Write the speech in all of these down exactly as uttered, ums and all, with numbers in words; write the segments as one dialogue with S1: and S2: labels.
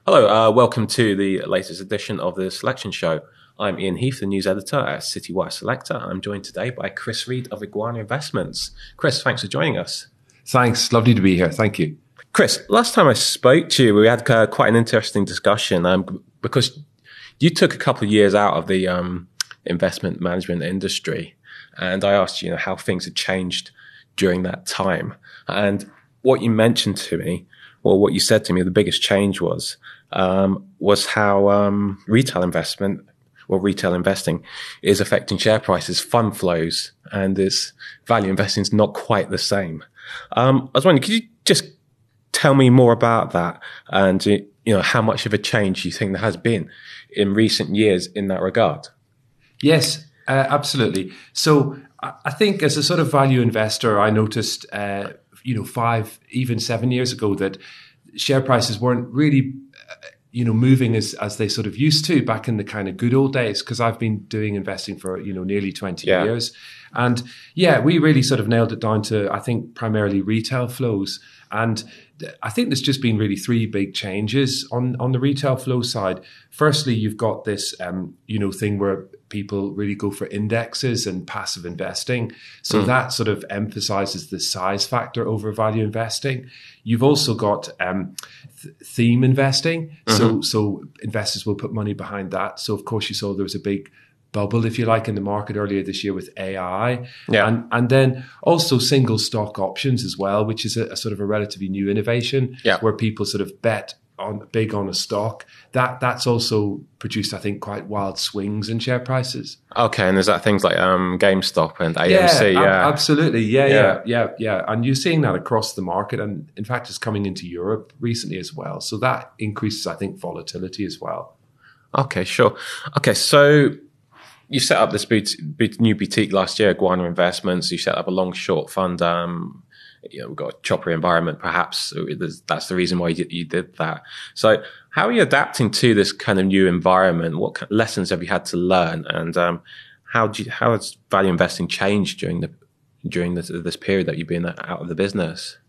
S1: Hello, uh, welcome to the latest edition of the Selection Show. I'm Ian Heath, the news editor at Citywire Selector. I'm joined today by Chris Reed of Iguana Investments. Chris, thanks for joining us.
S2: Thanks, lovely to be here. Thank you.
S1: Chris, last time I spoke to you, we had uh, quite an interesting discussion um, because you took a couple of years out of the um, investment management industry, and I asked you, you know, how things had changed during that time. And what you mentioned to me, well, what you said to me, the biggest change was um, was how um, retail investment or retail investing is affecting share prices, fund flows, and this value investing is not quite the same. Um, I was wondering, could you just tell me more about that, and you know how much of a change you think there has been in recent years in that regard?
S2: Yes, uh, absolutely. So I think as a sort of value investor, I noticed, uh, you know, five, even seven years ago that share prices weren't really, uh, you know, moving as, as they sort of used to back in the kind of good old days, because I've been doing investing for, you know, nearly twenty yeah. years. And yeah, we really sort of nailed it down to, I think, primarily retail flows. And I think there's just been really three big changes on, on the retail flow side. Firstly, you've got this, um, you know, thing where people really go for indexes and passive investing. So mm. that sort of emphasizes the size factor over value investing. You've also got um, th- theme investing. Mm-hmm. So, so investors will put money behind that. So of course you saw there was a big bubble, if you like, in the market earlier this year with A I. Yeah. And, and then also single stock options as well, which is a, a sort of a relatively new innovation yeah. where people sort of bet on big on a stock. That that's also produced, I think, quite wild swings in share prices.
S1: Okay, and is that things like um, GameStop and A M C?
S2: Yeah,
S1: yeah.
S2: ab- absolutely. Yeah, yeah, yeah, yeah, yeah. And you're seeing that across the market, and in fact, it's coming into Europe recently as well. So that increases, I think, volatility as well.
S1: Okay, sure. Okay, so you set up this boutique, new boutique last year, Iguana Investments. You set up a long short fund. Um, you know, we've got a chopper environment, perhaps. That's the reason why you, you did that. So how are you adapting to this kind of new environment? What lessons have you had to learn? And um, how do you, how has value investing changed during the during this, this period that you've been out of the business?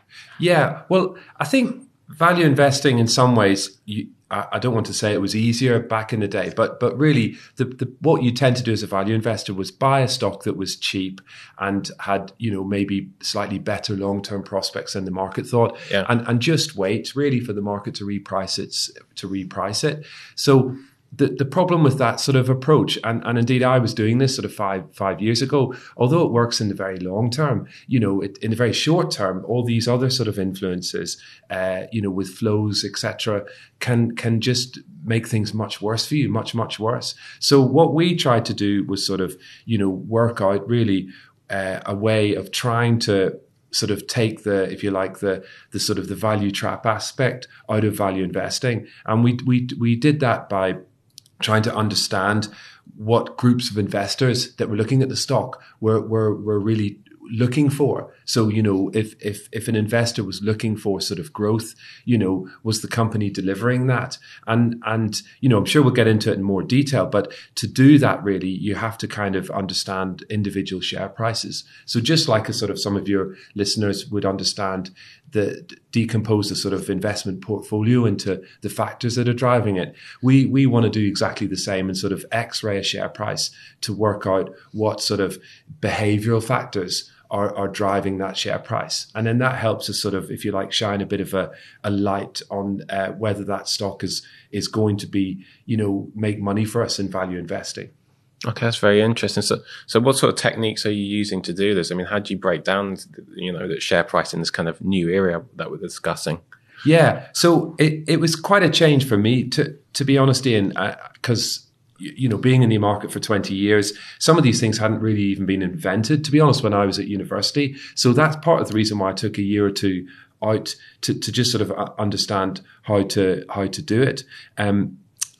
S2: Yeah, well, I think value investing in some ways, you, I don't want to say it was easier back in the day, but but really the, the what you tend to do as a value investor was buy a stock that was cheap and had, you know, maybe slightly better long-term prospects than the market thought, yeah. and and just wait really for the market to reprice it to reprice it. So the the problem with that sort of approach, and, and indeed I was doing this sort of five five years ago, although it works in the very long term, you know, it, in the very short term, all these other sort of influences, uh, you know, with flows, et cetera, can can just make things much worse for you, much, much worse. So what we tried to do was sort of, you know, work out really uh, a way of trying to sort of take the, if you like, the the sort of the value trap aspect out of value investing. And we we we did that by trying to understand what groups of investors that were looking at the stock were were were really looking for. So, you know, if if if an investor was looking for sort of growth, you know, was the company delivering that? And and you know, I'm sure we'll get into it in more detail, but to do that, really, you have to kind of understand individual share prices. So just like a sort of some of your listeners would understand the decompose the sort of investment portfolio into the factors that are driving it, we we want to do exactly the same and sort of x-ray a share price to work out what sort of behavioral factors are, are driving that share price. And then that helps us sort of, if you like, shine a bit of a, a light on uh, whether that stock is is going to be, you know, make money for us in value investing.
S1: Okay, that's very interesting. So, so what sort of techniques are you using to do this? I mean, how do you break down, you know, the share price in this kind of new area that we're discussing?
S2: Yeah, so it, it was quite a change for me, to to be honest, Ian, because, you know, being in the market for twenty years, some of these things hadn't really even been invented, to be honest, when I was at university. So that's part of the reason why I took a year or two out to, to just sort of understand how to how to do it. Um,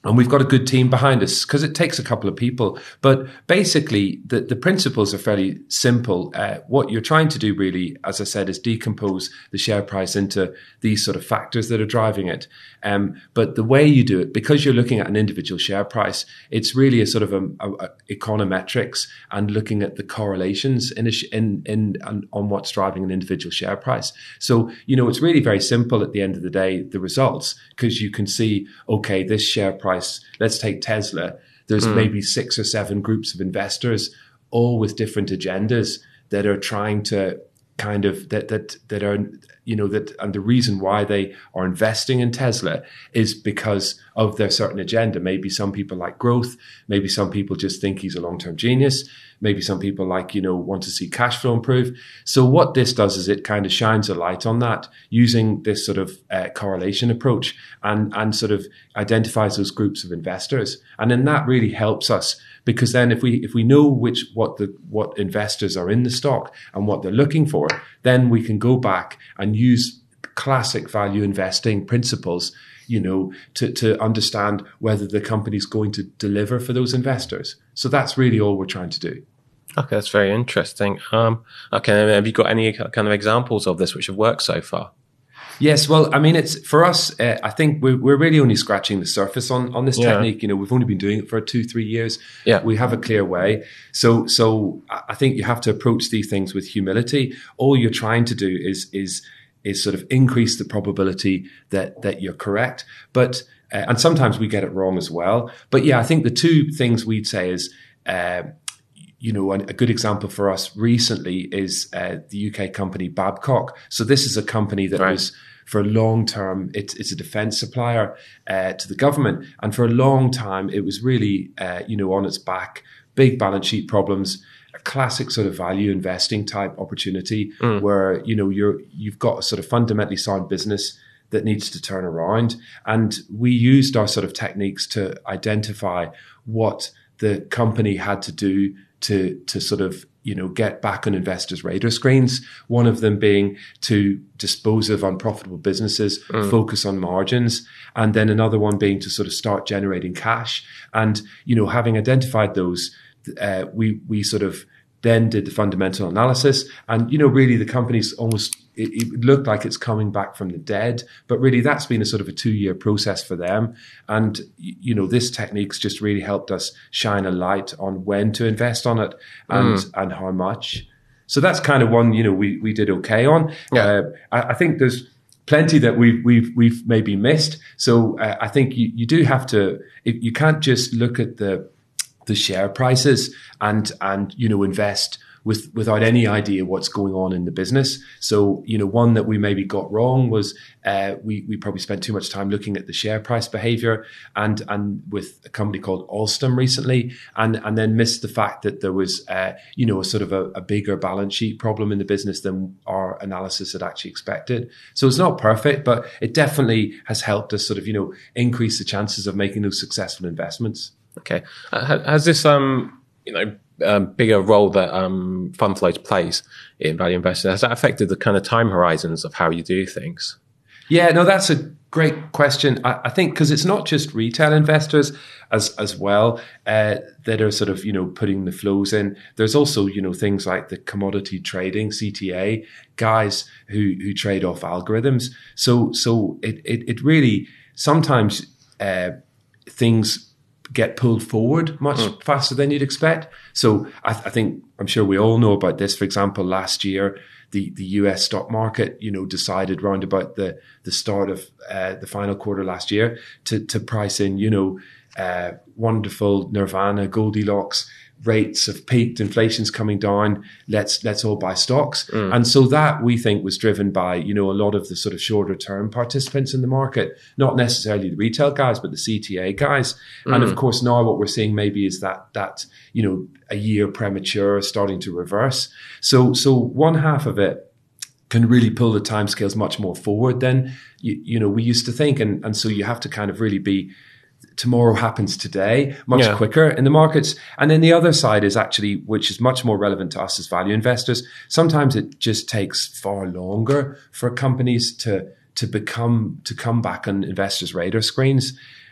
S2: And we've got a good team behind us because it takes a couple of people. But basically, the, the principles are fairly simple. Uh, what you're trying to do really, as I said, is decompose the share price into these sort of factors that are driving it. Um, but the way you do it, because you're looking at an individual share price, it's really a sort of a, a, a econometrics and looking at the correlations in, a sh- in, in, in on what's driving an individual share price. So, you know, it's really very simple at the end of the day, the results, because you can see, okay, this share price price. Let's take Tesla. There's mm. maybe six or seven groups of investors, all with different agendas that are trying to kind of that that that are you know that and the reason why they are investing in Tesla is because of their certain agenda. Maybe some people like growth. Maybe some people just think he's a long-term genius. Maybe some people like, you know, want to see cash flow improve. So what this does is it kind of shines a light on that using this sort of uh, correlation approach and, and sort of identifies those groups of investors. And then that really helps us because then if we if we know which what the what investors are in the stock and what they're looking for, then we can go back and use classic value investing principles, you know, to, to understand whether the company's going to deliver for those investors. So that's really all we're trying to do.
S1: Okay, that's very interesting. Um, okay, have you got any kind of examples of this which have worked so far?
S2: Yes, well, I mean, it's for us. Uh, I think we're, we're really only scratching the surface on on this yeah. technique. You know, we've only been doing it for two, three years.
S1: Yeah,
S2: we have a clear way. So, so I think you have to approach these things with humility. All you're trying to do is is is sort of increase the probability that that you're correct. But uh, and sometimes we get it wrong as well. But yeah, I think the two things we'd say is. Uh, You know, a good example for us recently is uh, the U K company Babcock. So this is a company that right. was for a long term, it's, it's a defence supplier uh, to the government. And for a long time, it was really, uh, you know, on its back, big balance sheet problems, a classic sort of value investing type opportunity mm. where, you know, you're, you've got a sort of fundamentally sound business that needs to turn around. And we used our sort of techniques to identify what the company had to do to to sort of, you know, get back on investors' radar screens. One of them being to dispose of unprofitable businesses, mm. focus on margins, and then another one being to sort of start generating cash. And, you know, having identified those, uh, we we sort of then did the fundamental analysis. And, you know, really the company's almost, it, it looked like it's coming back from the dead, but really that's been a sort of a two-year process for them. And, you know, this technique's just really helped us shine a light on when to invest on it and, mm. and how much. So that's kind of one, you know, we, we did okay on.
S1: Yeah.
S2: Uh, I, I think there's plenty that we've, we've, we've maybe missed. So uh, I think you, you do have to, you can't just look at the, the share prices and, and, you know, invest with, without any idea what's going on in the business. So, you know, one that we maybe got wrong was, uh, we, we probably spent too much time looking at the share price behavior and, and with a company called Alstom recently, and, and then missed the fact that there was, uh, you know, a sort of a, a bigger balance sheet problem in the business than our analysis had actually expected. So it's not perfect, but it definitely has helped us sort of, you know, increase the chances of making those successful investments.
S1: Okay. Uh, has this, um, you know, um, bigger role that um, fund flows plays in value investing, has that affected the kind of time horizons of how you do things?
S2: Yeah, no, that's a great question. I, I think because it's not just retail investors as as well uh, that are sort of, you know, putting the flows in. There's also, you know, things like the commodity trading, C T A, guys who who trade off algorithms. So so it it, it really sometimes uh, things get pulled forward much mm. faster than you'd expect. So I, th- I think, I'm sure we all know about this. For example, last year, the, the U S stock market, you know, decided round about the, the start of uh, the final quarter last year to, to price in, you know, uh, wonderful nirvana, Goldilocks, rates have peaked, inflation's coming down, let's let's all buy stocks. Mm. And so that, we think, was driven by, you know, a lot of the sort of shorter term participants in the market, not necessarily the retail guys, but the C T A guys. Mm. And of course, now what we're seeing maybe is that, that, you know, a year premature starting to reverse. So, so one half of it can really pull the timescales much more forward than, you, you know, we used to think. And, and so you have to kind of really be, tomorrow happens today, much yeah. quicker in the markets. And then the other side is actually, which is much more relevant to us as value investors, sometimes it just takes far longer for companies to to become, to come back on investors' radar screens.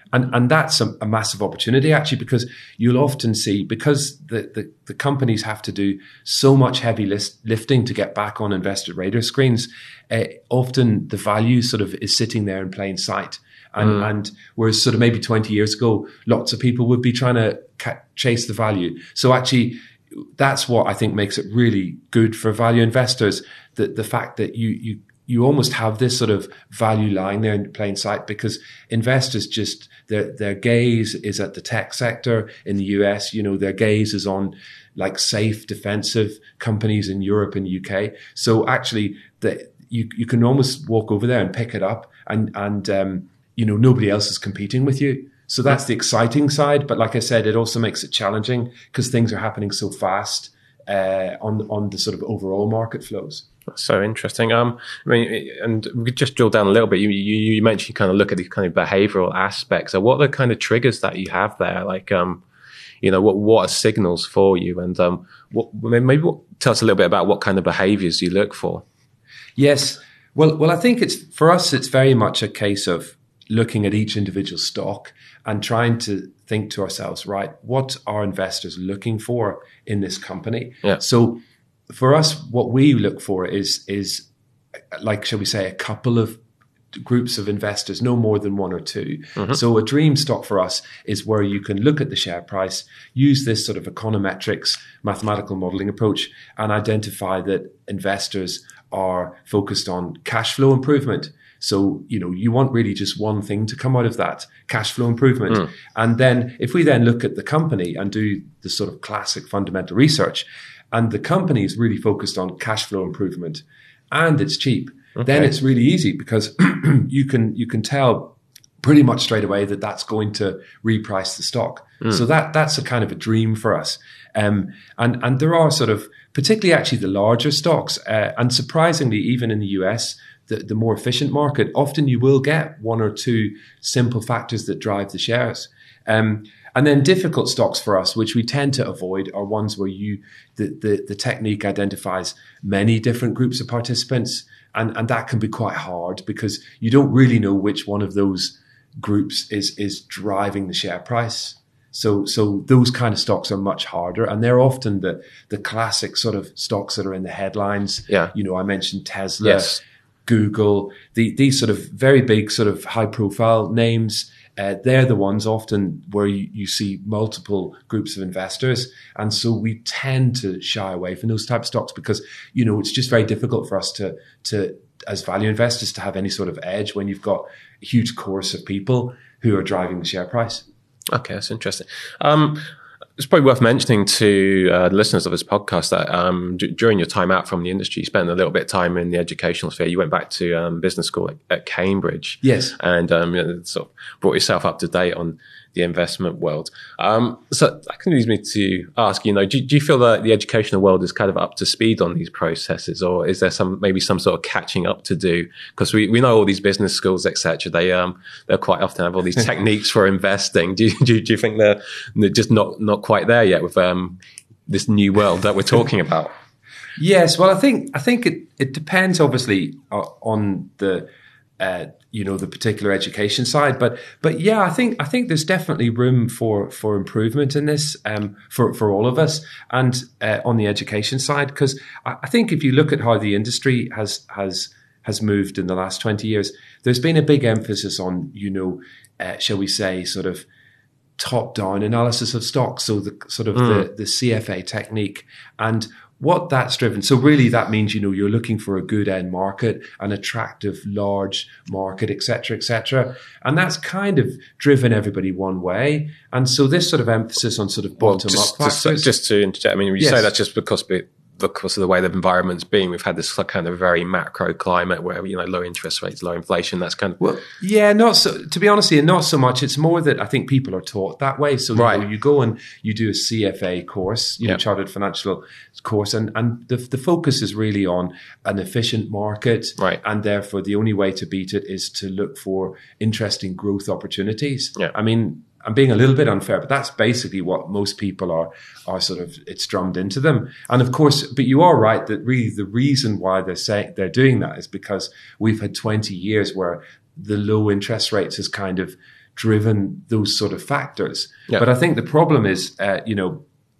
S2: And, and that's a, a massive opportunity, actually, because you'll often see, because the, the, the companies have to do so much heavy list, lifting to get back on investor radar screens, uh, often the value sort of is sitting there in plain sight. And, mm. and whereas sort of maybe twenty years ago, lots of people would be trying to ca- chase the value. So actually, that's what I think makes it really good for value investors, that the fact that you you you almost have this sort of value lying there in plain sight, because investors just, their their gaze is at the tech sector in the U S, you know, their gaze is on like safe, defensive companies in Europe and U K. So actually, the, you you can almost walk over there and pick it up, and, and um, you know, nobody else is competing with you. So that's the exciting side. But like I said, it also makes it challenging because things are happening so fast uh, on on the sort of overall market flows.
S1: That's so interesting. Um, I mean, and we could just drill down a little bit. You, you you mentioned you kind of look at these kind of behavioral aspects. So what are the kind of triggers that you have there? Like, um, you know, what what are signals for you? And um, what maybe what, tell us a little bit about what kind of behaviors you look for.
S2: Yes. Well, well, I think it's for us. It's very much a case of looking at each individual stock and trying to think to ourselves, right, what are investors looking for in this company?
S1: Yeah.
S2: So for us, what we look for is, is like, shall we say, a couple of groups of investors, no more than one or two. Mm-hmm. So a dream stock for us is where you can look at the share price, use this sort of econometrics, mathematical modeling approach, and identify that investors are focused on cash flow improvement. So, you know, you want really just one thing to come out of that, cash flow improvement. Mm. And then if we then look at the company and do the sort of classic fundamental research, and the company is really focused on cash flow improvement and it's cheap, okay, then it's really easy because you can you can tell pretty much straight away that that's going to reprice the stock. Mm. So that that's a kind of a dream for us. Um, and, and there are sort of, particularly actually the larger stocks, uh, and surprisingly, even in the U S, The, the more efficient market, often you will get one or two simple factors that drive the shares. Um, and then difficult stocks for us, which we tend to avoid, are ones where you the, the, the technique identifies many different groups of participants. And, and that can be quite hard because you don't really know which one of those groups is, is driving the share price. So, so those kind of stocks are much harder, and they're often the, the classic sort of stocks that are in the headlines.
S1: Yeah.
S2: You know, I mentioned Tesla.
S1: Yes.
S2: Google, the, these sort of very big sort of high profile names, uh, they're the ones often where you, you see multiple groups of investors. And so we tend to shy away from those type of stocks because, you know, it's just very difficult for us to, to, as value investors, to have any sort of edge when you've got a huge course of people who are driving the share price.
S1: Okay, that's interesting. Um, It's probably worth mentioning to uh, the listeners of this podcast that um, d- during your time out from the industry, you spent a little bit of time in the educational sphere. You went back to um, business school at, at Cambridge.
S2: Yes.
S1: And um, you know, sort of brought yourself up to date on the investment world. Um, so that can lead me to ask, you know, do, do you feel that the educational world is kind of up to speed on these processes, or is there some maybe some sort of catching up to do? Because we, we know all these business schools, et cetera, they um they quite often have all these techniques for investing. Do you, do you, do you think they're, they're just not not quite there yet with um this new world that we're talking about?
S2: Yes, well, I think I think it it depends obviously uh, on the uh, you know the particular education side, but but yeah, I think I think there's definitely room for for improvement in this um, for for all of us, and uh, on the education side, because I, I think if you look at how the industry has has has moved in the last twenty years, there's been a big emphasis on you know uh, shall we say sort of top-down analysis of stocks, so the sort of mm. the, the C F A technique, and what that's driven. So really that means, you know, you're looking for a good end market, an attractive large market, et cetera, et cetera. And that's kind of driven everybody one way. And so this sort of emphasis on sort of bottom
S1: well,
S2: up
S1: just,
S2: factors.
S1: Just to interject, I mean, you
S2: yes.
S1: say that's just because because of the way the environment's been, we've had this kind of very macro climate where, you know, low interest rates, low inflation, that's kind of...
S2: Well, yeah, not so, to be honest, not so much. It's more that I think people are taught that way. So
S1: right.
S2: you, know, you go and you do a C F A course, you know,
S1: yeah. Chartered
S2: Financial course, and, and the, the focus is really on an efficient market.
S1: Right.
S2: And therefore, the only way to beat it is to look for interesting growth opportunities.
S1: Yeah.
S2: I mean, I'm being a little bit unfair, but that's basically what most people are, are sort of, it's drummed into them. And of course, but you are right that really the reason why they're saying they're doing that is because we've had twenty years where the low interest rates has kind of driven those sort of factors.
S1: Yeah.
S2: But I think the problem is, uh, you know,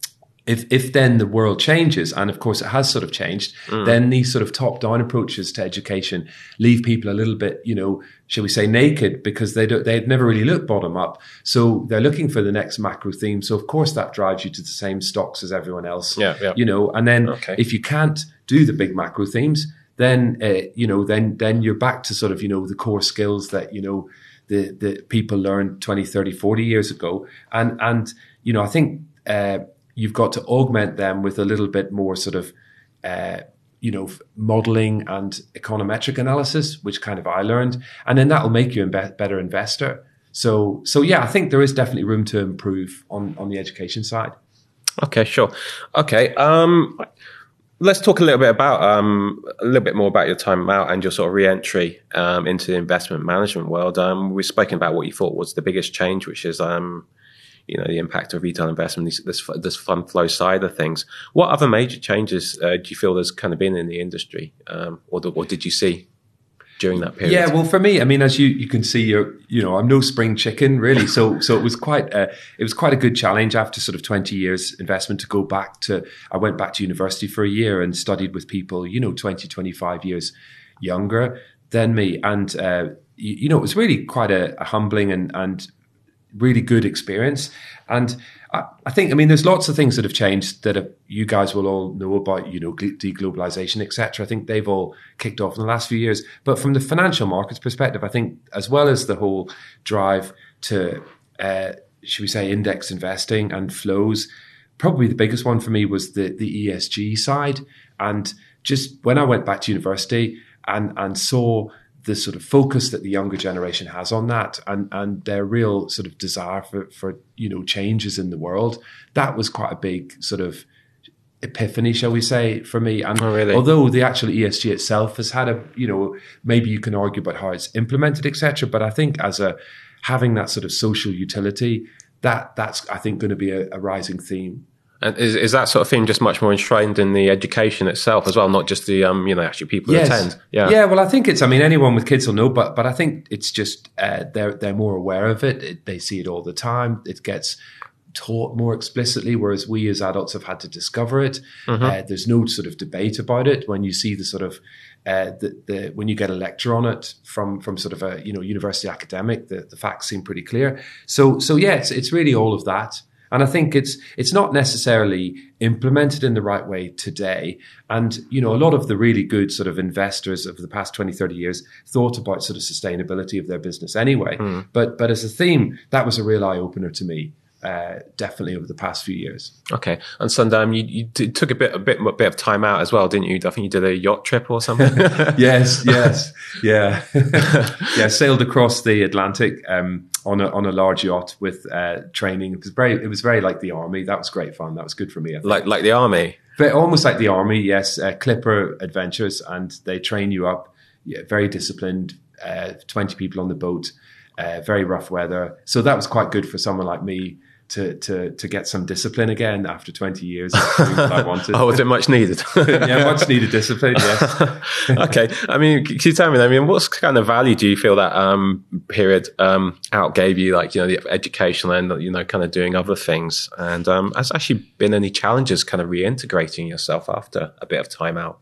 S2: if if then the world changes, and of course it has sort of changed, mm. then these sort of top-down approaches to education leave people a little bit, you know, shall we say, naked, because they don't, they've never really looked bottom up. So they're looking for the next macro theme. So of course that drives you to the same stocks as everyone else.
S1: Yeah, yeah.
S2: You know, and then
S1: okay.
S2: if you can't do the big macro themes, then uh, you know, then then you're back to sort of, you know, the core skills that, you know, the the people learned twenty, thirty, forty years ago. And and you know, I think uh, you've got to augment them with a little bit more sort of, uh, you know, modeling and econometric analysis, which kind of I learned, and then that will make you a be- better investor. So, so yeah, I think there is definitely room to improve on, on the education side.
S1: Okay, sure. Okay, um, let's talk a little bit about um, a little bit more about your time out and your sort of re-entry um, into the investment management world. Um, we've spoken about what you thought was the biggest change, which is um, you know, the impact of retail investment, this, this, this fund flow side of things. What other major changes uh, do you feel there's kind of been in the industry, um, or, the, or did you see during that period?
S2: Yeah, well, for me, I mean, as you, you can see, you're, you know, I'm no spring chicken really. So so it was quite a, it was quite a good challenge after sort of twenty years investment to go back to. I went back to university for a year and studied with people, you know, twenty, twenty-five years younger than me, and uh, you, you know, it was really quite a, a humbling and and really good experience. And I, I think, I mean, there's lots of things that have changed that have, you guys will all know about, you know, deglobalization, et cetera. I think they've all kicked off in the last few years. But from the financial markets perspective, I think as well as the whole drive to, uh, should we say, index investing and flows, probably the biggest one for me was the, the E S G side. And just when I went back to university and, and saw the sort of focus that the younger generation has on that, and, and their real sort of desire for, for, you know, changes in the world, that was quite a big sort of epiphany, shall we say, for me. And
S1: oh, really?
S2: Although the actual E S G itself has had a, you know, maybe you can argue about how it's implemented, et cetera. But I think as a, having that sort of social utility, that that's, I think, going to be a, a rising theme.
S1: And is, is that sort of thing just much more enshrined in the education itself as well, not just the, um, you know, actually people
S2: yes.
S1: who attend? Yeah.
S2: Yeah. Well, I think it's, I mean, anyone with kids will know, but, but I think it's just, uh, they're, they're more aware of it. it. They see it all the time. It gets taught more explicitly, whereas we as adults have had to discover it. Mm-hmm. Uh, there's no sort of debate about it. When you see the sort of, uh, the, the, when you get a lecture on it from, from sort of a, you know, university academic, the, the facts seem pretty clear. So, so yeah, it's, it's really all of that. And I think it's it's not necessarily implemented in the right way today. And, you know, a lot of the really good sort of investors of the past twenty, thirty years thought about sort of sustainability of their business anyway. Mm. But but as a theme, that was a real eye-opener to me, uh, definitely over the past few years.
S1: Okay. And Sundam, you, you t- took a bit a bit a bit of time out as well, didn't you? I think you did a yacht trip or something.
S2: yes, yes. Yeah. yeah, sailed across the Atlantic um, on a on a large yacht with uh, training. It was very it was very like the army. That was great fun. That was good for me, I think.
S1: Like like the army.
S2: But almost like the army, yes. Uh, Clipper adventures, and they train you up. Yeah, very disciplined. Uh, Twenty people on the boat. Uh, very rough weather. So that was quite good for someone like me to to to get some discipline again after twenty years. What I wanted.
S1: Oh, was it much needed?
S2: yeah, much needed discipline, yes.
S1: Okay. I mean, can you tell me, I mean, what kind of value do you feel that um, period um, out gave you, like, you know, the educational and, you know, kind of doing other things? And um, has actually been any challenges kind of reintegrating yourself after a bit of time out?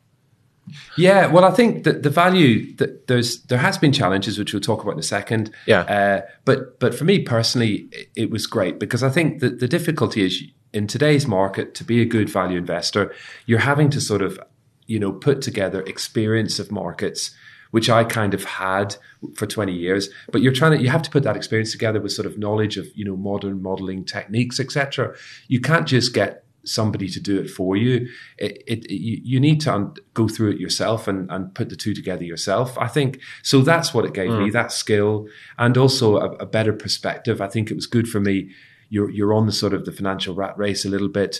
S2: Yeah, well, I think that the value that there's there has been challenges, which we'll talk about in a second.
S1: Yeah.
S2: Uh, but but for me personally, it, it was great because I think that the difficulty is in today's market to be a good value investor, you're having to sort of, you know, put together experience of markets, which I kind of had for twenty years. But you're trying to you have to put that experience together with sort of knowledge of, you know, modern modeling techniques, et cetera. You can't just get somebody to do it for you. It, it, it you need to un- go through it yourself and, and put the two together yourself, I think. So that's what it gave mm. me, that skill, and also a, a better perspective. I think it was good for me. You're you're on the sort of the financial rat race a little bit.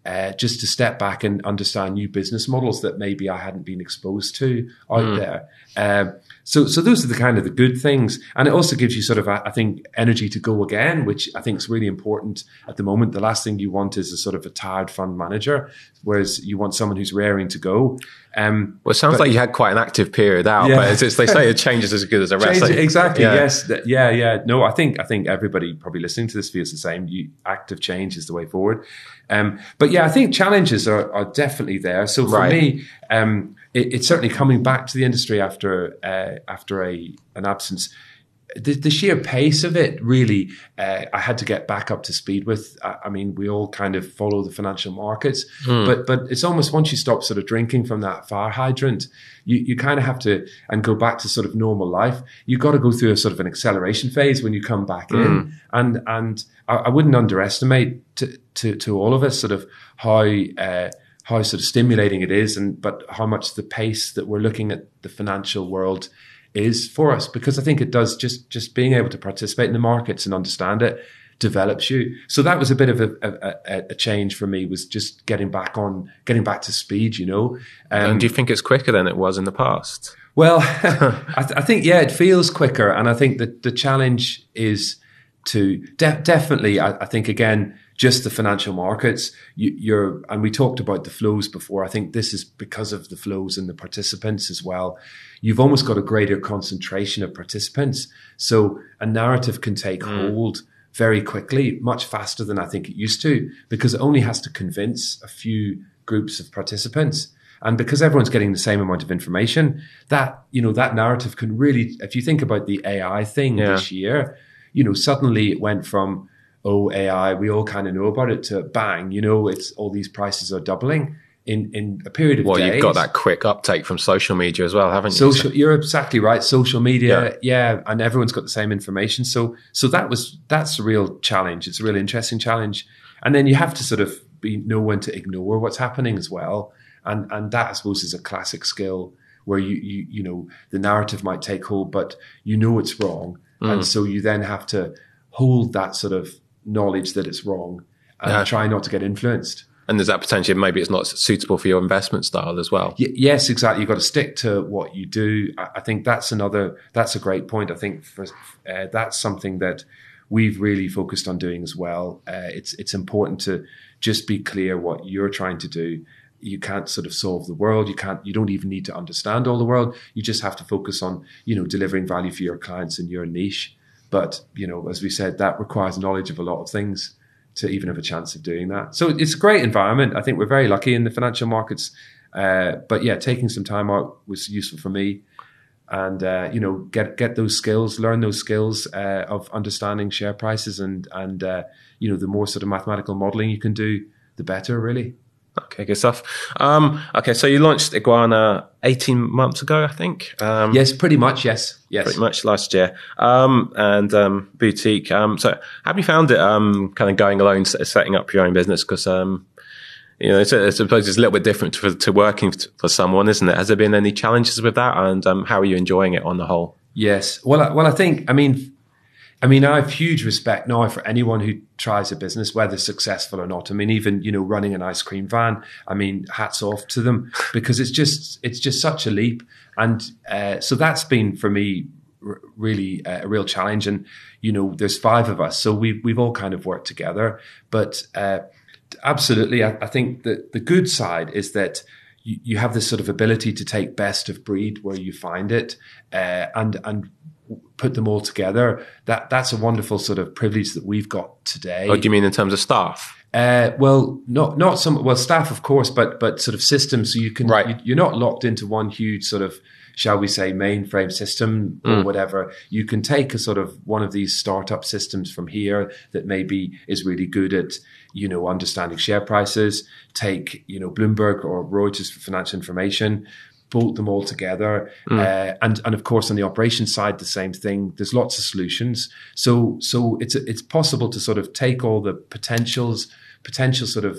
S2: uh, just to step back and understand new business models that maybe I hadn't been exposed to out mm. there. Um, so, so those are the kind of the good things. And it also gives you sort of, I think, energy to go again, which I think is really important at the moment. The last thing you want is a sort of a tired fund manager, whereas you want someone who's raring to go. Um,
S1: well, it sounds but, like you had quite an active period out, yeah. but it's, it's, they say a change is as good as a rest.
S2: Change, exactly. Yeah. Yes. Yeah. Yeah. No, I think, I think everybody probably listening to this feels the same. You, active change is the way forward. Um, but yeah, I think challenges are, are definitely there. So for right. me, um, it, it's certainly coming back to the industry after, uh, after a, an absence. The, the sheer pace of it, really, uh, I had to get back up to speed with. I, I mean, we all kind of follow the financial markets, mm. but but it's almost once you stop sort of drinking from that fire hydrant, you, you kind of have to, and go back to sort of normal life. You've got to go through a sort of an acceleration phase when you come back mm. in. And and I, I wouldn't underestimate to, to, to all of us sort of how, uh, how sort of stimulating it is, and but how much the pace that we're looking at the financial world is for us, because I think it does just just being able to participate in the markets and understand it develops you. So that was a bit of a, a, a change for me, was just getting back on, getting back to speed, you know.
S1: Um, and do you think it's quicker than it was in the past?
S2: Well, I, th- I think, yeah, it feels quicker. And I think that the challenge is to de- definitely, I, I think, again, just the financial markets, you, you're, and we talked about the flows before. I think this is because of the flows and the participants as well. You've almost got a greater concentration of participants. So a narrative can take mm. hold very quickly, much faster than I think it used to, because it only has to convince a few groups of participants. And because everyone's getting the same amount of information, that, you know, that narrative can really, if you think about the A I thing yeah. this year, you know, suddenly it went from, oh, A I, we all kind of know about it, to bang, you know, it's all these prices are doubling in, in a period of
S1: well,
S2: days.
S1: Well, you've got that quick uptake from social media as well, haven't you?
S2: Social, you're exactly right. Social media, yeah. yeah, and everyone's got the same information. So, so that was, that's a real challenge. It's a really interesting challenge. And then you have to sort of be, know when to ignore what's happening as well. And, and that, I suppose, is a classic skill where you, you, you know, the narrative might take hold, but you know it's wrong. Mm. And so you then have to hold that sort of knowledge that it's wrong and yeah. try not to get influenced.
S1: And there's that potential, maybe it's not suitable for your investment style as well.
S2: Y- yes, exactly. You've got to stick to what you do. I, I think that's another, that's a great point. I think for, uh, that's something that we've really focused on doing as well. Uh, it's, it's important to just be clear what you're trying to do. You can't sort of solve the world. You can't, you don't even need to understand all the world. You just have to focus on, you know, delivering value for your clients in your niche. But, you know, as we said, that requires knowledge of a lot of things to even have a chance of doing that. So it's a great environment. I think we're very lucky in the financial markets. Uh, but yeah, taking some time out was useful for me. And, uh, you know, get get those skills, learn those skills uh, of understanding share prices. And, and uh, you know, the more sort of mathematical modeling you can do, the better, really.
S1: Okay, good stuff. Um, okay, so you launched Iguana eighteen months ago, I think. Um,
S2: yes, pretty much. Yes, yes,
S1: pretty much last year. Um, and um, boutique. Um, so, have you found it um, kind of going alone, setting up your own business? Because um, you know, it's, I suppose it's a little bit different to, to working for someone, isn't it? Has there been any challenges with that? And um, how are you enjoying it on the whole?
S2: Yes. Well, I, well, I think. I mean. I mean, I have huge respect now for anyone who tries a business, whether successful or not. I mean, even, you know, running an ice cream van, I mean, hats off to them, because it's just, it's just such a leap. And uh, so that's been for me r- really uh, a real challenge. And, you know, there's five of us, so we've, we've all kind of worked together. But uh, absolutely, I, I think that the good side is that you, you have this sort of ability to take best of breed where you find it uh, and, and, put them all together. That that's a wonderful sort of privilege that we've got today.
S1: Oh, do you mean in terms of staff?
S2: Uh, well, not not some well staff, of course, but but sort of systems. So you can
S1: right.
S2: you, you're not locked into one huge sort of, shall we say, mainframe system or mm. whatever. You can take a sort of one of these startup systems from here that maybe is really good at, you know, understanding share prices. Take, you know, Bloomberg or Reuters for financial information. Bolt them all together. Mm. Uh, and, and of course, on the operations side, the same thing. There's lots of solutions. So, so it's, it's possible to sort of take all the potentials, potential sort of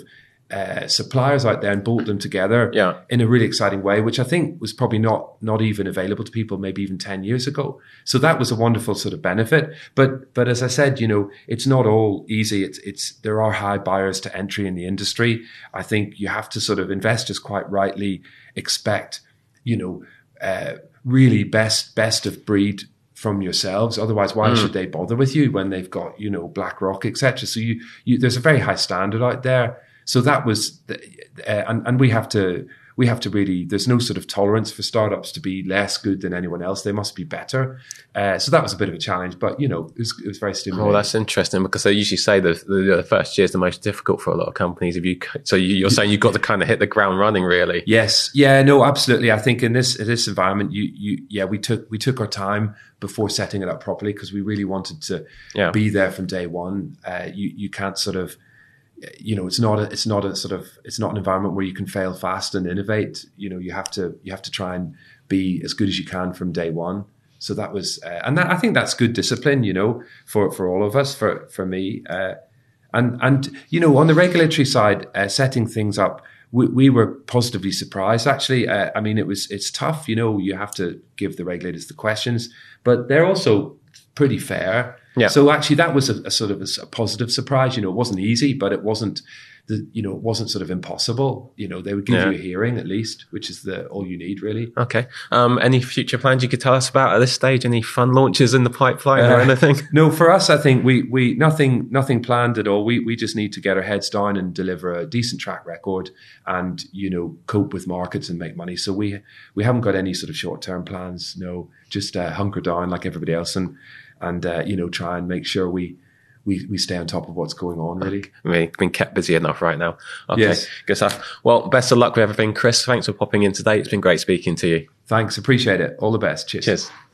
S2: uh, suppliers out there and bolt them together
S1: Yeah.
S2: in a really exciting way, which I think was probably not not even available to people maybe even ten years ago. So that was a wonderful sort of benefit. But but as I said, you know, it's not all easy. It's it's there are high barriers to entry in the industry. I think you have to sort of investors quite rightly expect, you know, uh, really best best of breed from yourselves. Otherwise, why mm. should they bother with you when they've got, you know, BlackRock, et cetera. So you, you there's a very high standard out there. So that was, the, uh, and, and we have to, we have to really, there's no sort of tolerance for startups to be less good than anyone else. They must be better. Uh, so that was a bit of a challenge, but you know, it was, it was very stimulating.
S1: Oh, that's interesting, because they usually say that the, the first year is the most difficult for a lot of companies. If you, so you, you're saying you've got to kind of hit the ground running, really.
S2: Yes. Yeah, no, absolutely. I think in this, in this environment, you, you, yeah, we took, we took our time before setting it up properly, because we really wanted to yeah. be there from day one. Uh, you, you can't sort of, you know, it's not a, it's not a sort of, it's not an environment where you can fail fast and innovate. You know, you have to, you have to try and be as good as you can from day one. So that was, uh, and that, I think that's good discipline, you know, for, for all of us, for, for me. Uh, and, and, you know, on the regulatory side, uh, setting things up, we, we were positively surprised, actually. Uh, I mean, it was, it's tough, you know, you have to give the regulators the questions, but they're also pretty fair.
S1: Yeah.
S2: So actually, that was a, a sort of a, a positive surprise. You know, it wasn't easy, but it wasn't the, you know, it wasn't sort of impossible. You know, they would give yeah. you a hearing at least, which is the all you need, really.
S1: Okay. Um, any future plans you could tell us about at this stage? Any fun launches in the pipeline
S2: uh,
S1: or anything?
S2: No, for us, I think we we nothing nothing planned at all. We we just need to get our heads down and deliver a decent track record, and you know, cope with markets and make money. So we we haven't got any sort of short term plans. No, just uh, hunker down like everybody else and. And, uh, you know, try and make sure we, we, we stay on top of what's going on, really.
S1: I mean, been kept busy enough right now. Okay,
S2: yes.
S1: Good stuff. Well, best of luck with everything. Chris, thanks for popping in today. It's been great speaking to you.
S2: Thanks. Appreciate it. All the best. Cheers.
S1: Cheers.